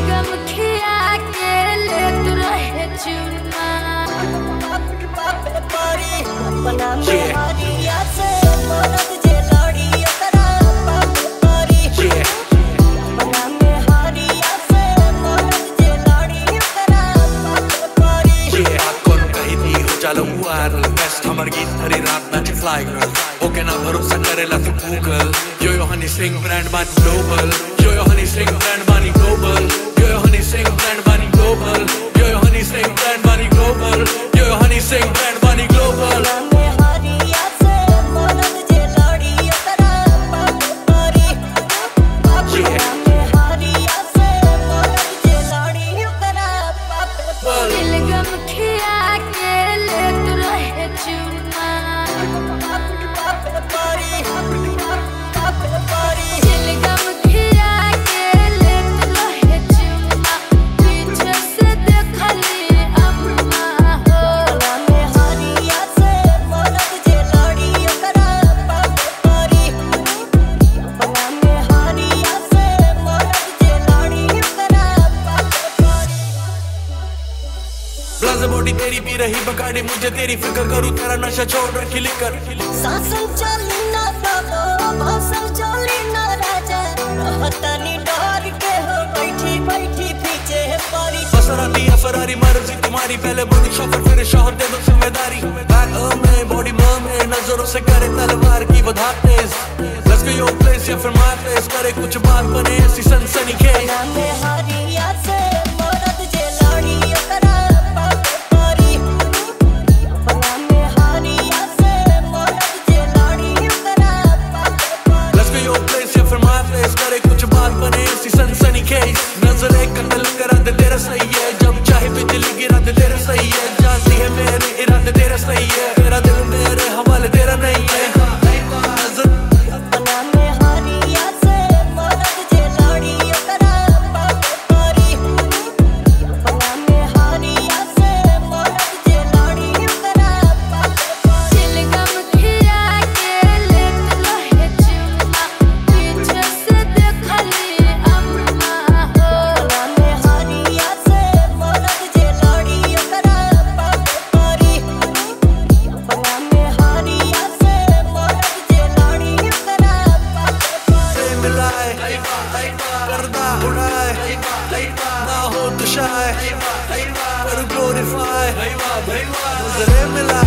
गम खिया के लेत रहे चुमा अपना में हरिया से मरद जे लड़ी ओकरा बाप करी अपना में हरिया से मरद जे लड़ी ओकरा बाप करी बात कौन कही थी हो चलो वायरल बेस्ट हमर गीत हरी रात नाच फ्लाई गर्ल ओके ना भरोसा करेला तू Google yo Honey Singh brand बानी global yo Honey Singh brand बानी global yo Honey Singh brand बानी global yo Honey Singh brand बानी global yo Honey Singh brand बानी ग्लोबल बॉडी तेरी पी रही बगाड़े मुझे तेरी फिक्र करूं तेरा नशा छोड़ रखी लिकर सासन चली ना बाबो भाषण चली ना राजा रहतनी डर के हो बैठी बैठी पीछे पड़ी फसराती है फरारी मर्जी तुम्हारी पहले बॉडी शॉपर फिर शोहर दे दो जिम्मेदारी बैक में बॉडी में नजरों से करे तलवार की बधा तेज लेट्स गो योर प्लेस या फिर माय प्लेस करे कुछ बात बने ऐसी सनसनी के में हरिया से मरद जे लड़ी ओकरा सनसनी केस नजर एक कत्ल करा दे तेरा सही है जब चाहे बिजली गिरा दे तेरा सही है जानती है मेरे इरादे तेरा सही है तेरा दिल मेरे हवाले तेरा नहीं है अपना में हरिया से मरद जे लड़ी ओकरा बाप करी अपना में हरिया से मरद जे लड़ी ओकरा बाप करी गम खिया के लेत रहे चुमा पीछे से देखली करदा उड़ाए ना हो तो शाय पर ग्लोरीफाई नजरे मिला